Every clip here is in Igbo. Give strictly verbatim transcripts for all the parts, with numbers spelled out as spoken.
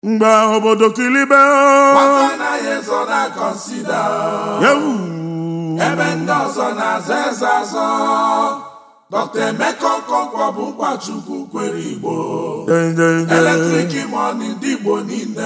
mgbe obodo kilibe nwata anaghị ezo na kọnsida ebe ndị ọzọ na-aza eze azọ. Doctor Emeka Okonkwo bụ Nwachukwu kwere Igbo, eletrik mọni ndị Igbo niile.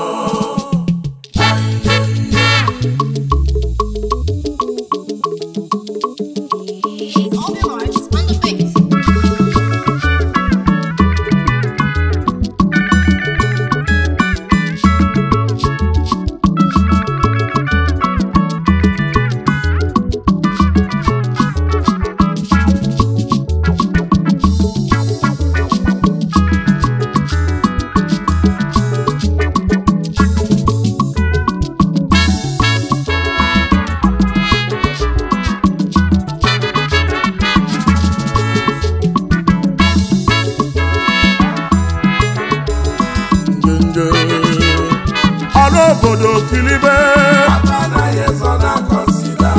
obodo kilibe nwata anaghị ezo na kọnsida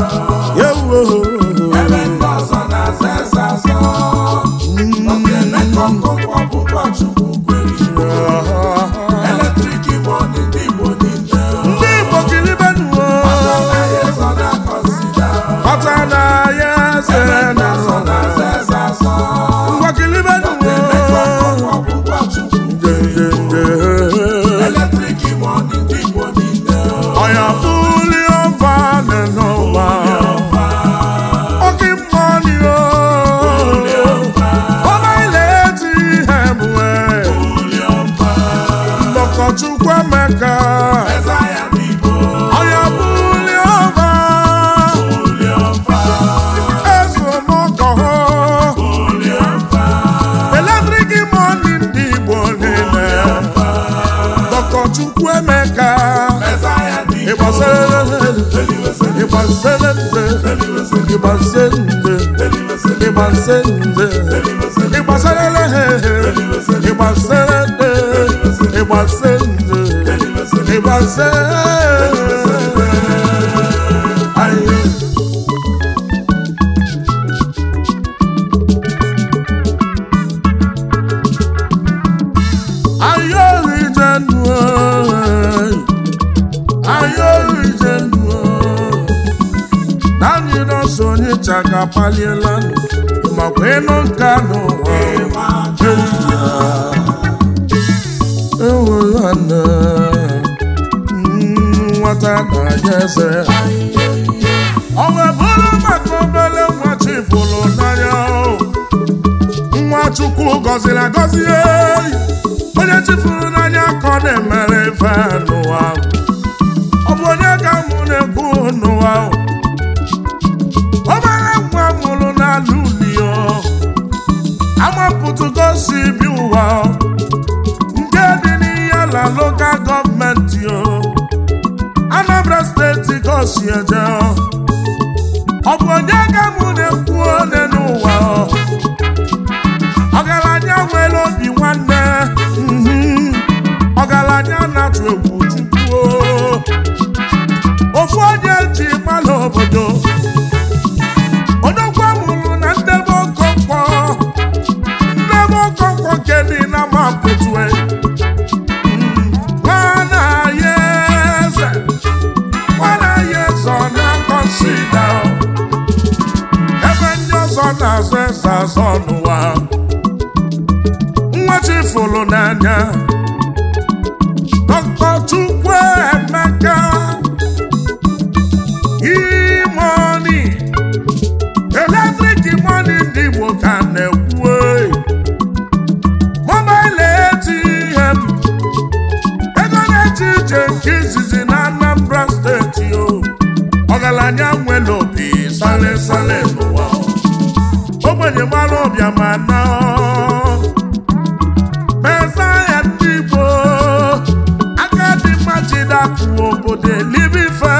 ebe ndị ọzọ na-aza eze azọ. Doctor Emeka Okonkwo bụ Nwachukwu kwere Igbo, eletrik mọni ndị Igbo niile. ndị Igbo kilibe nuo nwata anaghị ezo na kọnsida nwata anaghị eze ebe ndị ọzọ na-aza eze azọ. ngwa kilibe Doctor Emeka Okonkwo bụ Nwachukwu kwere Igbo, eletrik mọni ndị Igbo niile. ọya fuli ọva n'ụwa oke mmọnị o ọma ile eti ihe mwe Chukwu Emeka ọya fuli ọva ezumọkọ eletrik mọnị ndị Igbo niile Doctor Chukwu Emeka chaka paliela makwa enu nka n'ụwa enwelana nwata na-anya eze ọ wee bụrụ maka obele nwa chifụlụ n'anya Nwachukwu gọziri agọzi onye chifụrụ n'anya ka ọ na-emere ife n'ụwa ọ bụ onye ka mụ na-ekwu n'ụwa ọbara nwa mụrụ n'ala ulio amapụtụgosi bi ụwa nke dị n'ihe la lokal gọọmenti Anambra steeti gosi eje ọ bụ onye ka mụ na-ekwu one n'ụwa ọgaranya nwere obi nwanne ọgaranya na-atụ egwu Chukwu ofu onye ji mmanụ obodo odogwu mụrụ na Ndebe Okonkwo Ndebe Okonkwo nke dị na Mapụtue nwana ya eze nwana ya eze ọ na-akọnsida ebe ndị ọzọ na-azọ eze azọ n'ụwa Nwachifụlụ n'anya Doctor Chukwu Emeka imoni eletrik mọnị ndị Igbo ka na-ekwu mobile A T M ego na-eche ije nke izizi na Anambra steeti o ọgaranya nwere obi sale sale n'ụwa ogbenye mara ọbịa ma na Mesaya ndị Igbo aka dị mma jidapụ obodo elibife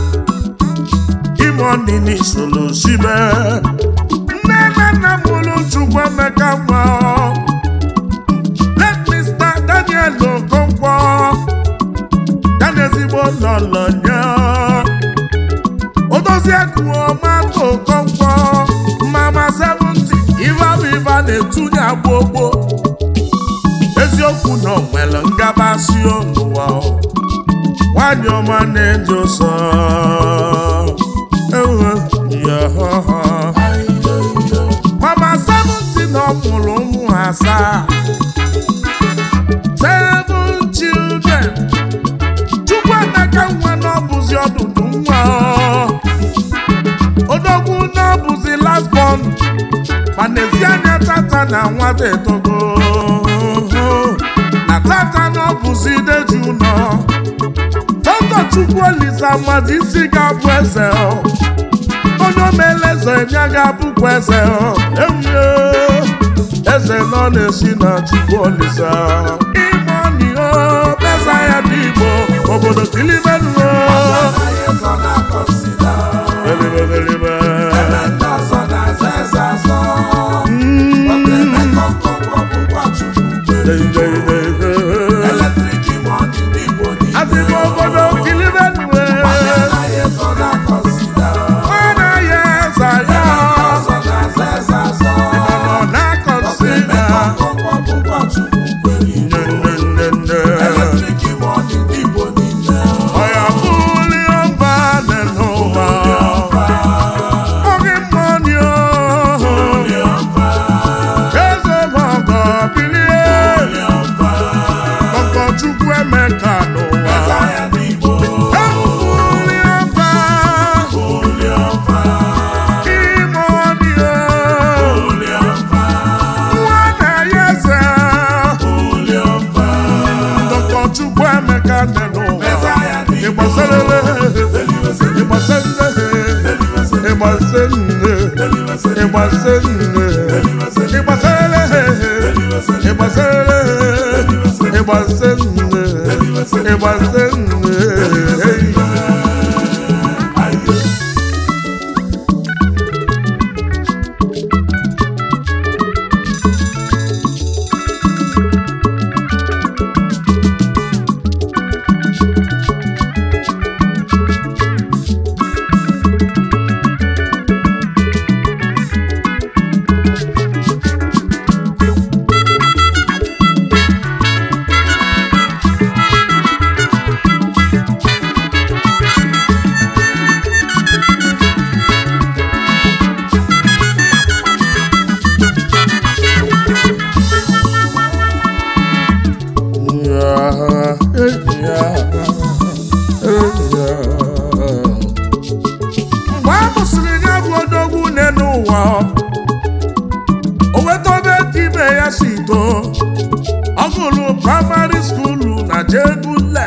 imoni n'isolo sibe nne na nna mụrụ Chukwu Emeka nwa let Mister Daniel Okonkwo dan ezigbo lọlọ nye Odoziakụ Okonkwo mama seventy iva iva na-etunye agbogbo ezi eziokwu na o nwere ngabasị n'ụwa nwanyị ọma na-eji ụsọ mama seventeen na ọ mụrụ ụmụ asaa seven children Chukwuemeka nwa na ọ bụzi ọdụdụ nwa odogwu na ọ bụzi last born mana ezi anya tata na nwata etogo na tata na ọ bụzi ideji ụlọ tata Chukwuolisa mmadụ isi ga-abụ eze onye omeleze ya ga-abụkwa eze ewuye eze nọ na-esi na Chukwuolisa imoni o pesa ya dị Igbo obodo kilibenuo primary school na Jegule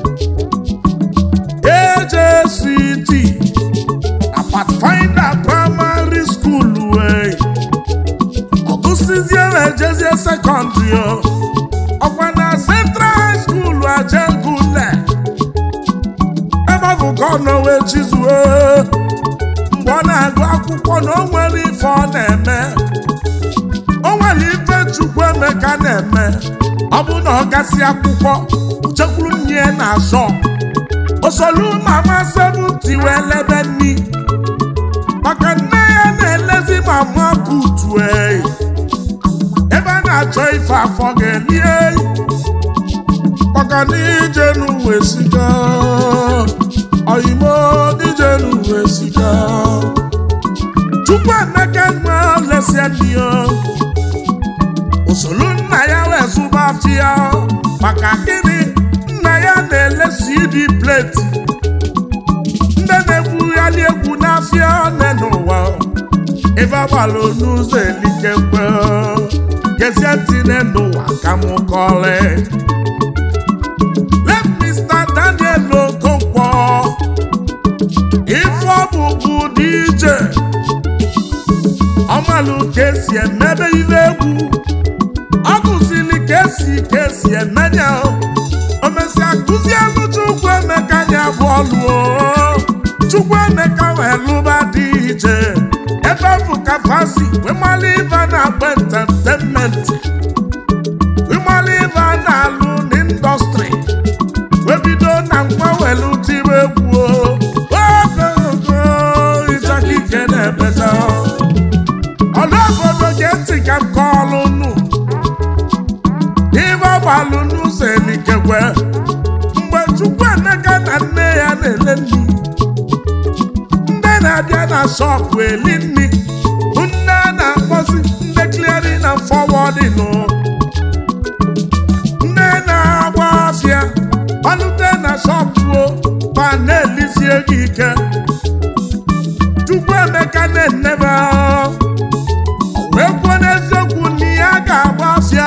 A J C T a Pathfinder primary school wey Ogusizie Ejezie secondary ọkwa na Central High School a Jegule ebe ọ bụ ka ọ nọ wee chizue mgbe ọ na-agụ akwụkwọ na o nwere ife ọ na-eme o nwere ife Chukwuemeka na-eme ọ bụ na ọ gasị akwụkwọ chekwuru nye na-azọ osolu mama seventy wee lebe nni maka nne ya na-elezi mama butu ebe a na-achọ ife afọ ga-elie maka na ije n'uwe sika oyimo ije n'uwe sika Chukwuemeka nwa lesie n'iyo osolu nna ya wee zụba afịa maka gịnị nna ya na-elesi dị pleti ndị na-ekwugharị egwu n'afịa one n'ụwa ebe agbalụ n'ụzọ elikekwe gezie ntine n'ụwa ka mụ kọle let Mister Daniel Okonkwo ife ọ bụ bụ D J ọmalụ ka esi emebe ife egwu ọ kụzili ka esi ka esi emenye o mesịa kụzielu Chukwuemeka ya bụ ọlụ Chukwuemeka wee lụba dị iche ebe bụ ka fasi wee mali ife na-agba entertainment wee mali ife na-alụ n'indọstrị wee bido na nwa welu tiri egwu ogogo ịchaka ike na-ebeta ọlụ obodo ga-eti ka m kọọlụ nụ ekwe mgbe Chukwuemeka na nne ya na-ele nri ndị na-abịa na shọpụ eli nri nne a na-akpọzi ndị clearing and forwarding nne na-agba afịa ọlụte na shọpụ ma na-elizie gị ike Chukwuemeka na-enebe wee kwuo n'eziokwu na ya ga-agba afịa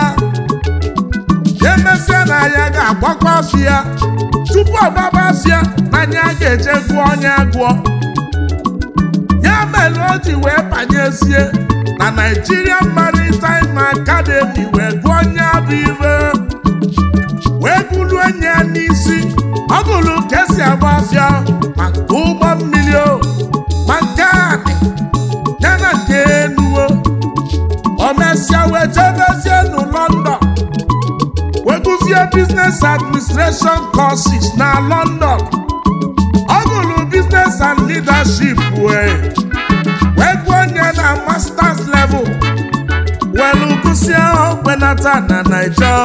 emesịa na ya ga-agbakwa afịa tupu ọgbaba afịa na ya ga-eje gụọ onye agụọ ya mere o ji wee banyezie na Nigerian Maritime Academy wee gụọ onye abụ ibe wee gụrụ enye ya n'isi ọ gụrụ ka esi agba afịa maka ụgbọ mmiri o ma nke anị ya na nke enuo o mesịa wee jebezie nụ London wee gụzie business administration courses na London ọ gụrụ business and leadership wee wee gụọ onye na masters level welu gụsie ogbenata na Naija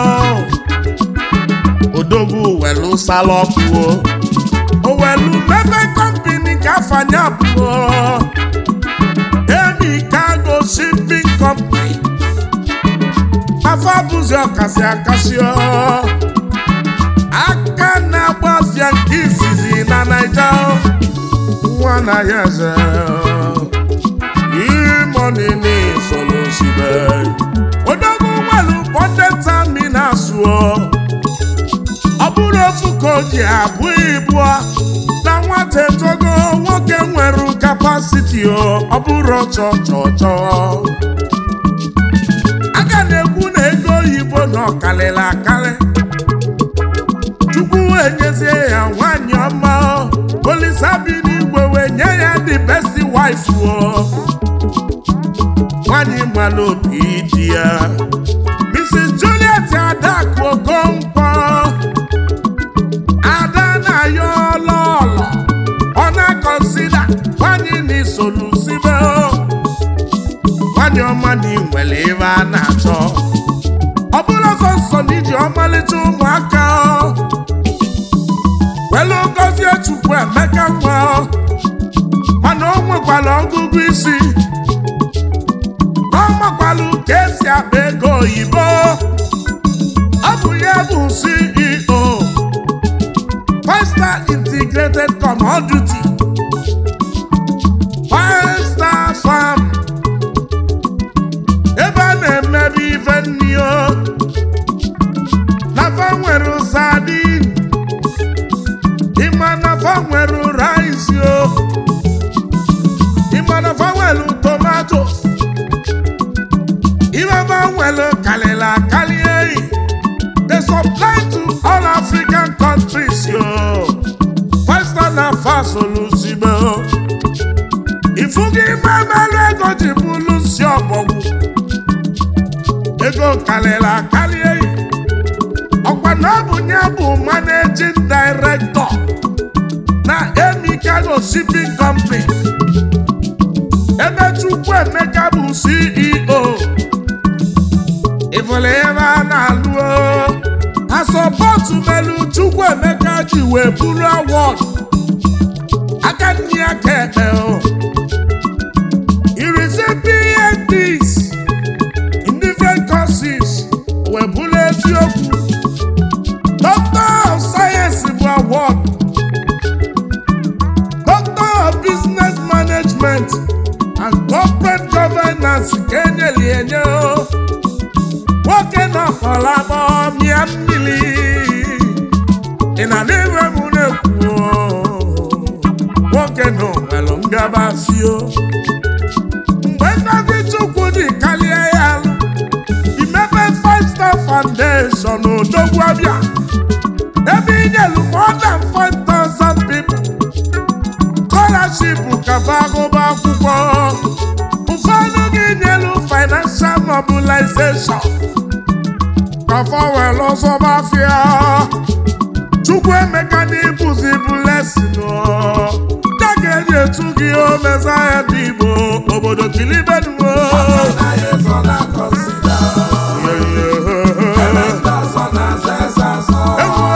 odogwu welu salọpụo o welu mebe company ka afanya pụọ Emi Cargo Shipping Company afa bụzi ọkasị akasị aka na-agba afịa nke izizi na Naija nwa na ya eze imonini solosibe odogwu nwelu potenta minas ọ bụrụ ofu ka o ji abụ ibu na nwata etogo nwoke nwere kapasiti ọ bụrụ chọchọchọ aga na-ekwu na ego oyibo na ọkalịla akalị Chukwu enyezie ya nwanyị ọma Olisa bi n'igwe wee nye ya the best wife nwanyị mmanụ obi di ya Missus Juliet Adaku Okonkwo ada na ya ọlọọlọ ọ na-akọnsida nwanyị n'isolusibe nwanyị ọma na inwere ebe a na-achọ ọ bụrụ ọsọ nsọ na iji ọmalịcha ụmụaka welu gọzie Chukwuemeka nwa mana o nwekwara ọgụgụ isi ọ makwalụ ka esi akpa ego oyibo ọ bụ ya bụ C E O Five Star Integrated Commodity Five Star Farm ebe a na-emebi ife nni o nafa nwere sardine ịma nafa nwere rice o ịma nafa nwere tomatoes ịma nwere kalịla kalie they supply to all African countries yo Five Star na fa solusibe ifugi mamelu ego ji bụlụ nsi ọbọgwụ ego kalịla kalie ọkwa na ọ bụ ya bụ managing director na Emi Cargo Shipping Company ebe Chukwuemeka bụ C E O ifele ebe a na-alụ asọpọtụ melu Chukwuemeka ji wee bụrụ award aka nni aka ekpe irisi P H Ds in different courses wee bụrụ eziokwu Doctor of Science bụ award Doctor of Business Management and Corporate Governance ka enyeli enye nwoke nọkọlabọ mịa mmiri ị na n'ime m na-ekwu nwoke nọ nwere ngabasị mgbe Ngozi Chukwu dị kalie ya imepe Five Star Foundation odogwu abịa ebe inyelu more than five thousand people scholarship kafa agụba akwụkwọ ụfọdụ gị nyelu financial mobilization kafa were ọsọ mafia Chukwuemeka n'ibuzi blessing daga eji etu gị o meza ya dị Igbo obodo kilibenuo ewu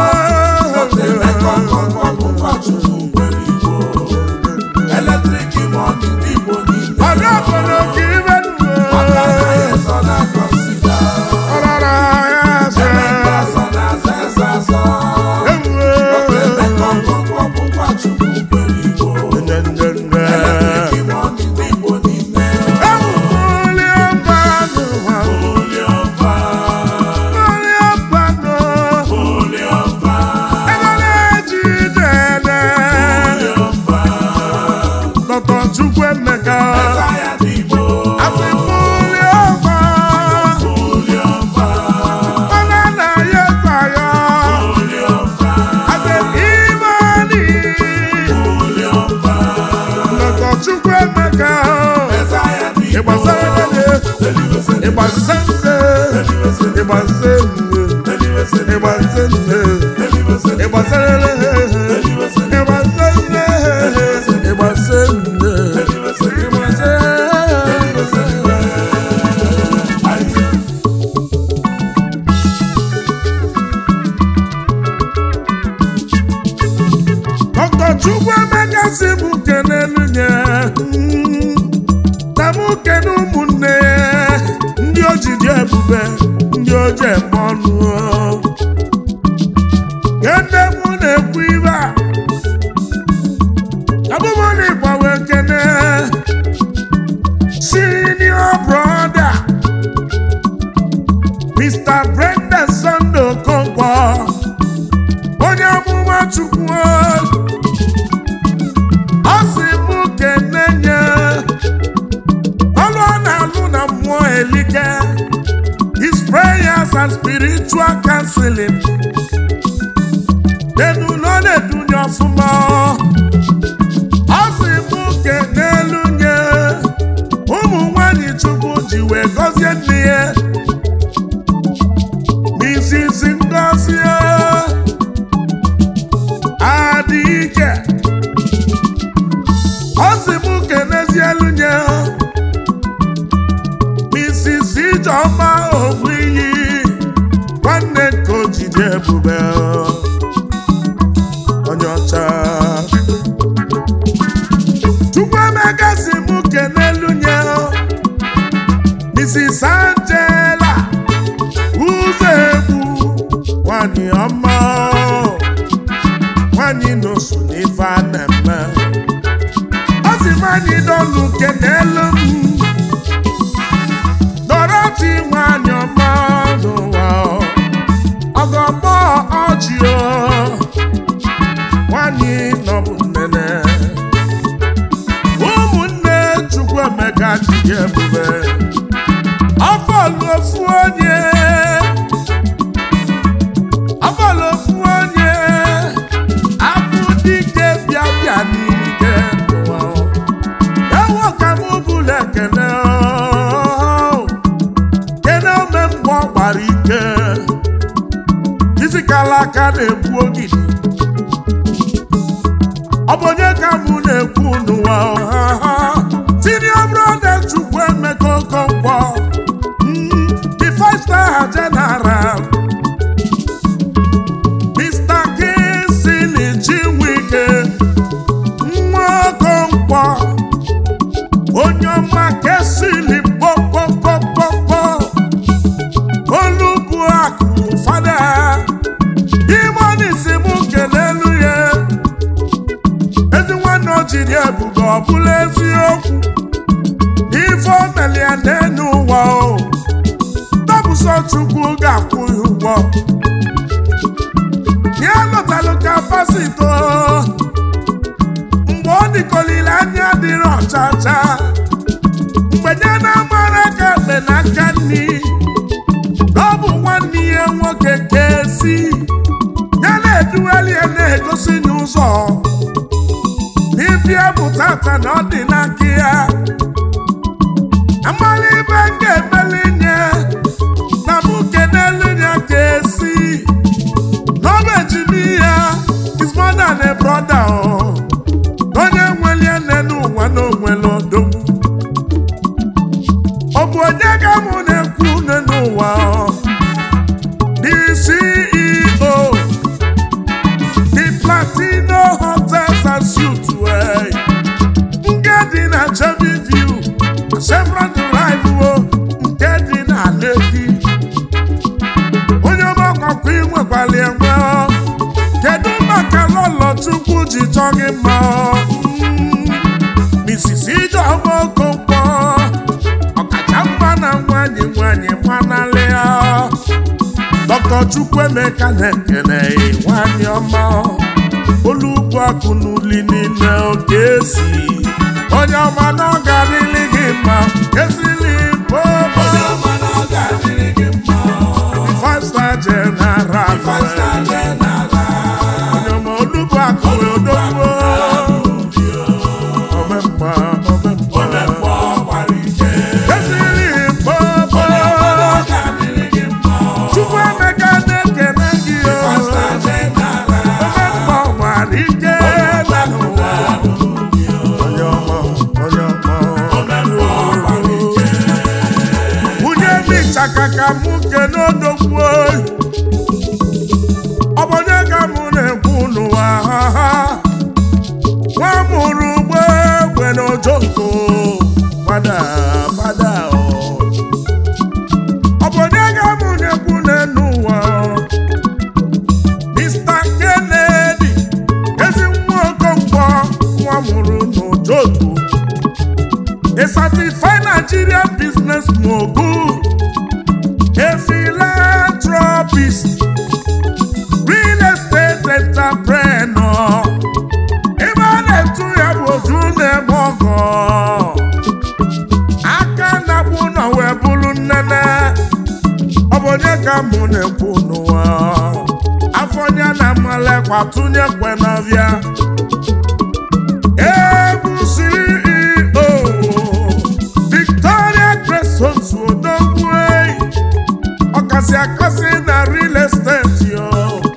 Chukwuemeka afifuli ọba banana yesaya afifimani Doctor Chukwuemeka ịgbasarele ịgbasende ịgbasende ịgbasende ịgbasarele Chukwuemeka si mụ kenelu nye na mụ kene ụmụnne ya ndị o ji dị ebube ndị o ji eme ọnụ kene mụ na-ekwu ibe a abụmụ na ịgbawe kene senior brother Mister Brendan Sunday Okonkwo onye amụma Chukwu his prayers and spiritual counseling they do not they do not small asibuke nelunye ụmụ nwanyị Chukwu ji wee gọzie nne ya Missus Ngozi Adike asibuke nezielunye Ijeọma ogbu iyi nwanne nke ojide ebube onye ọcha Chukwuemeka si mụ kenelu nye Missus Angela ụzọ egwu nwanyị ọma nwanyị n'osu n'ife a na-eme ọ si nwanyị dọlụ kenelu m Dorothy nwanyị ọma n'ụwa ọgọmọ ọjị nwanyị nọbụ nnene ụmụnne Chukwuemeka dị ebube ọbọlụ ofu onye ọbọlụ ofu onye abụ dike bịa bịa n'ike n'ụwa ewo ka m bụla ekele gbara ike isi kala aka na-egbu ogidi ọ bụ onye ka mụ na-ekwu n'ụwa senior brother Chukwuemeka Okonkwo the five star general Mister Kingsley Chinwike nwa Okonkwo onye ọma kesili kpọkpọkpọkpọ fada imoni si mụ kelelu ya ezi nwanne o jiri ebube ọ bụla eziokwu ife o meli ya n'elu ụwa o tọbụsọ Chukwu ga-akwụ ya ụgwọ ya lụtalụ kapasito mgbe ọ dịkolile anya dịrị ọchacha mgbe nye na-amara ka ekpe n'aka nni ọ bụ nwanne ihe nwoke kesi ya na-eduweli ya na-egosi n'ụzọ n'ibia bụ tata na ọ dị n'aka ya amala ibe ga-emeli nye na mụ kenelu ya kesi n'ọba ejimi ya is more than a brother onye nweli ene n'ụwa na onwere odogwu ọ bụ onye ga mụ na-ekwu une n'ụwa the C E O the Platino Hotels and Suites way nke dị na Chevy View Chevron Drive nke dị na Lekki onye ọgbakọ inwekwala enwe kedu maka lọlọ Chukwu ji chọọ gị mma Missus Ijeọma Okonkwo ọkacha mma na nwanyị nwanyị manalịa Doctor Chukwuemeka na-ekene nwanyị ọma Olugbu akụ n'uli niile oge esi onye ọma na ọ ga-adịrị gị mma esili popo onye ọma na ọ ga-adịrị gị mma five star general five star general onye ọma olugbu akụ odogwu omemma omemma omemma ọgbara ike esili popo onye ọma na ọ ga-adịrị gị mma Chukwu Emeka na-ekele gị five star general omemma ọgbara ike na n'ụwa onye ọma onye ọma omemma ọgbara ike nwunye dị chaka ka mụ kene odogwu ọ bụ onye ka mụ na-ekwu n'ụwa nwa mụrụ ugbo egbe n'ojoko fada fada ọ bụ onye ka mụ na-ekwu n'elu ụwa Mister Kennedy ezi nwa Okonkwo nwa mụrụ n'ojoko a certified Nigerian business mogul, a philanthropist, real estate entrepreneur. Even a two-year June Mogo. Aka na buna webulu nene. Obonye ka mune kunuwa. Afonya na male kwa tunye kwenavya. Ebu C E O Victoria Cresson Odogwu ọkasị akasị na real estate yo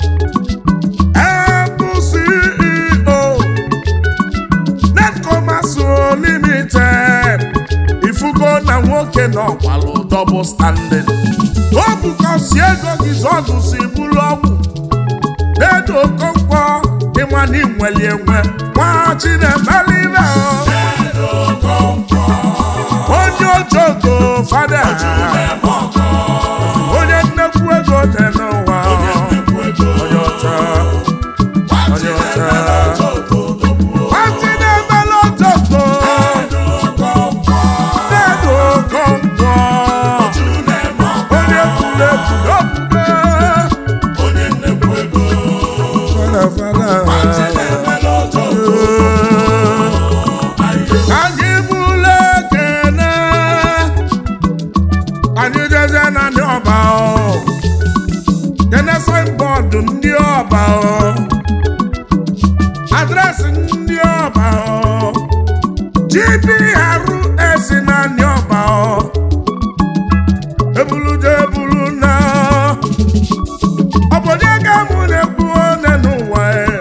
Ebu C E O Netcommerce Limited ifugo na nwoke na ọkwalụ double standing ọ bụ kasi ego gị zọdụ si bụrụ ọgwụ Dedo Okonkwo ịma na inweli enwe nwa Chinemelive onye ojoko fada onye nnekwu ego dị n'ụwa onye ọcha onye ọcha nwa Chinemele ojoko Dedo Okonkwo onye kwuru ekwuru okwube anyị bụrụ ekene anyị jeze na ndị ọba kene signboard ndị ọba adresị ndị ọba G P R S na ndị ọba ebuluje ebulu na obodo ga-amụ na-ekwu one n'ụwa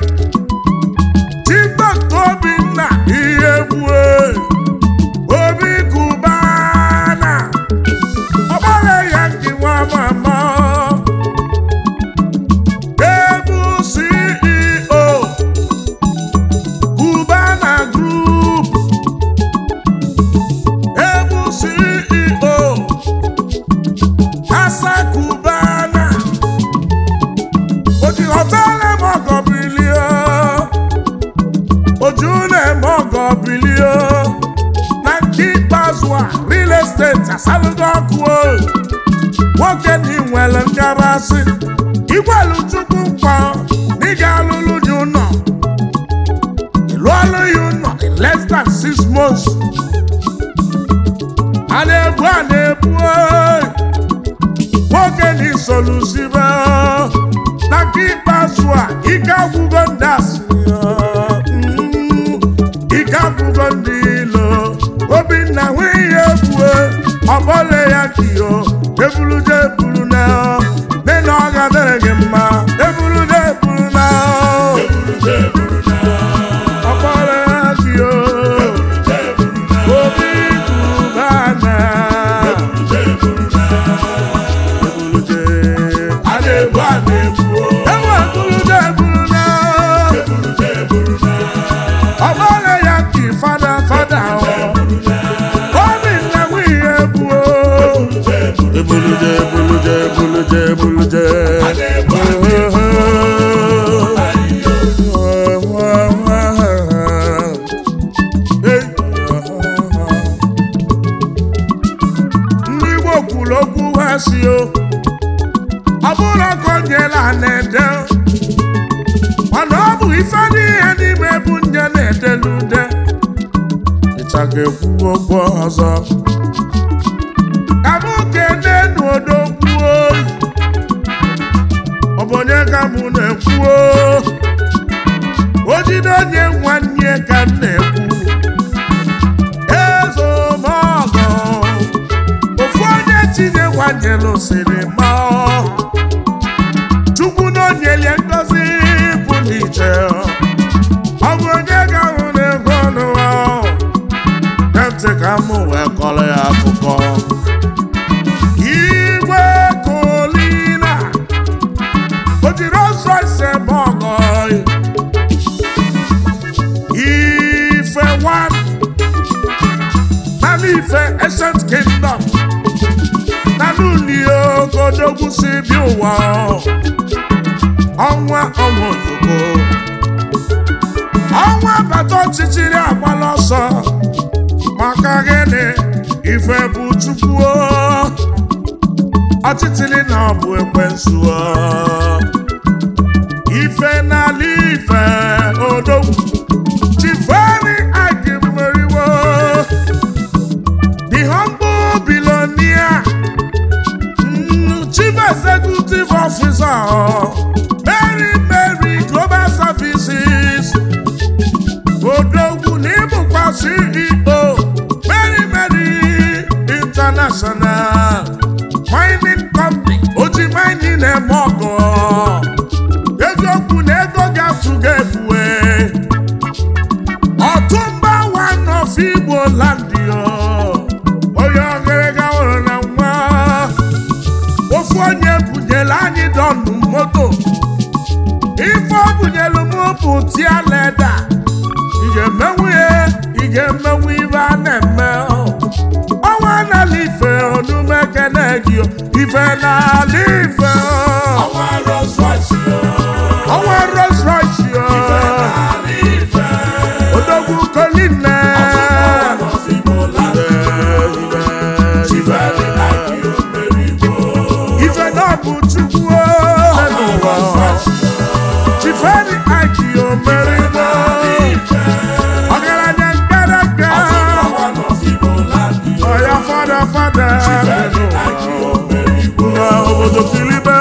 Chibok Obinna ihe gbue Obi Cubana ọgbara ya nke nwa mama Ebu C E O Cubana Group Ebu C E O Asa Cubana Oji họtelu mọgọ bilio Oju na-eme ọgọ bilio na nke ikpeazụ a real estate asalụgo ọkụ nwoke na inwere ngabasị igwelu Chukwu nkwa na ị ga-alụlụ dị ụlọ ịlụọlụ ya ụlọ in less than six months a na-ebu a na-ebu nwoke na isolusibe na nke ikpeazụ a ike agwụgo ndị asịrị ike agwụgo ndị ilo Obinna nwunye ebue ọbọle ya kiyo ebuluje ebulu na nene ọ ga-adịrị gị mma ebuluje ebulu na ọbọle ya kiyo Obi Cubana ebuluje a na-ebu a na-ebu ebu ebuluje ebulu na ọbọle ya ki fada fada Obinna nwunye ebue ebuluje ebuluje ebuluje ebuluje ndị Igbo kwuru okwu ha si o ọ bụrụ ka o nyela na-ede mana ọ bụ ife dị ihe n'ime na-edelude ịcha ga-ekwu okwu ọzọ ka mụ kene n'odogwu oyi ọ bụ onye ka mụ na-ekwu o jide onye nwanne ka m na-ekwu ezomọgọ ofu onye tinye nwanyelụ siri ma Chukwu na onyelie ngozi bụ n'iche ọ bụ onye ga-ahụ n'ego n'ụwa ntị ka m wee kọrọ ya akụkọ Igwe Kolina o jiri ọzọ ise mọgọ Ife one Nana Ife Ancient Kingdom Nana Ulio Kodogwu si bi ụwa ọnwa ọnwa ozugbo ọnwa bata ọchịchịrị agbala ọsọ maka gịnị ife bụ Chukwu ọchịchịrị na ọ bụ ekwensu ife n'ala ife odogwu Chiferi Agimeriwo the humble billionaire Chief Executive Officer Mary Mary Global Services Odogwu n'ịbụkwa C E O Mary Mary International Mining Company Oji Mining eme ọgọ eziokwu na ego ga-atụ ga-ebuwe Ọtụmba one of Igbo land onye oghere gawụrụ na nwa ofu onye bunyere anyị dọnụ moto ife ọ bunyelu m bụ tia leda ị ga-emenwu ya ị ga-emenwu ife a na-eme ọnwa n'ala ife onumekene gị ife n'ala ife ọnwa Rolls Royce ọnwa Rolls Royce Odogwu Kolina ife na ọ bụ Chukwu Chiferi Agimeriwo ọgaranya mkparaka ọya fada fada na obodo Filibe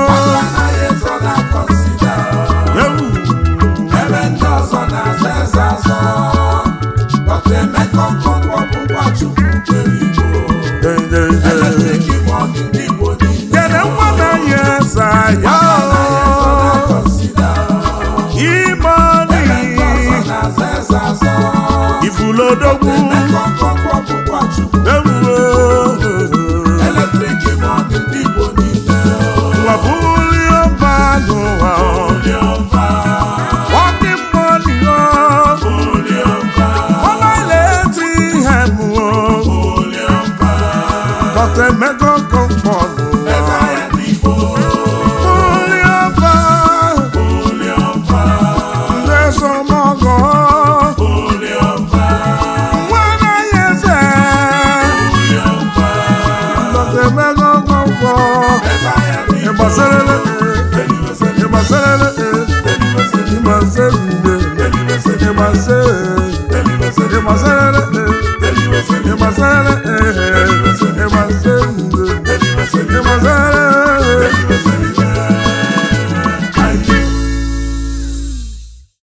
kene nwa na ya saya imoni ifulodogwu Mego Componu Uliova Uliova Neso Mogo